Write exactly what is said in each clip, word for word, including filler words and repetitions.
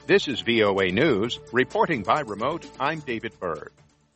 This is V O A News. Reporting by remote, I'm David Byrd.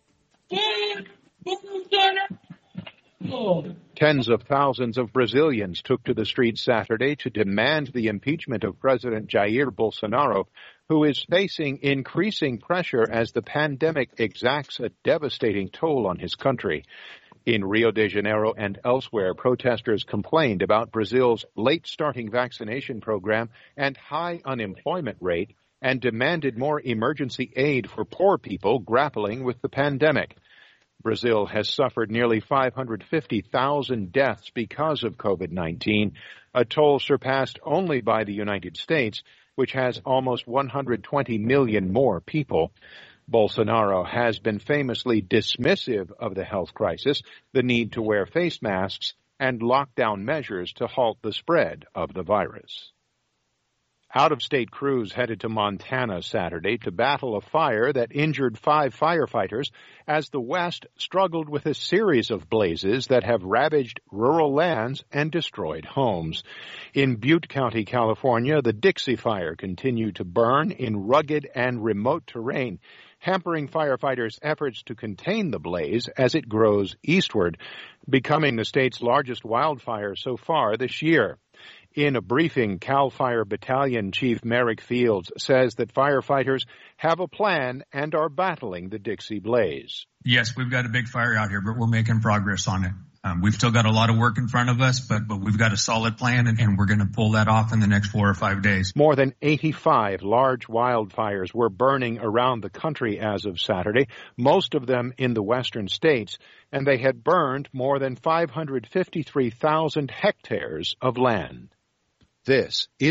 Tens of thousands of Brazilians took to the streets Saturday to demand the impeachment of President Jair Bolsonaro, who is facing increasing pressure as the pandemic exacts a devastating toll on his country. In Rio de Janeiro and elsewhere, protesters complained about Brazil's late-starting vaccination program and high unemployment rate and demanded more emergency aid for poor people grappling with the pandemic. Brazil has suffered nearly five hundred fifty thousand deaths because of COVID nineteen, a toll surpassed only by the United States, which has almost one hundred twenty million more people. Bolsonaro has been famously dismissive of the health crisis, the need to wear face masks, and lockdown measures to halt the spread of the virus. Out-of-state crews headed to Montana Saturday to battle a fire that injured five firefighters as the West struggled with a series of blazes that have ravaged rural lands and destroyed homes. In Butte County, California, the Dixie Fire continued to burn in rugged and remote terrain, hampering firefighters' efforts to contain the blaze as it grows eastward, becoming the state's largest wildfire so far this year. In a briefing, CAL FIRE Battalion Chief Merrick Fields says that firefighters have a plan and are battling the Dixie blaze. Yes, we've got a big fire out here, but we're making progress on it. Um, we've still got a lot of work in front of us, but, but we've got a solid plan, and, and we're going to pull that off in the next four or five days. More than eighty-five large wildfires were burning around the country as of Saturday, most of them in the western states, and they had burned more than five hundred fifty-three thousand hectares of land. This is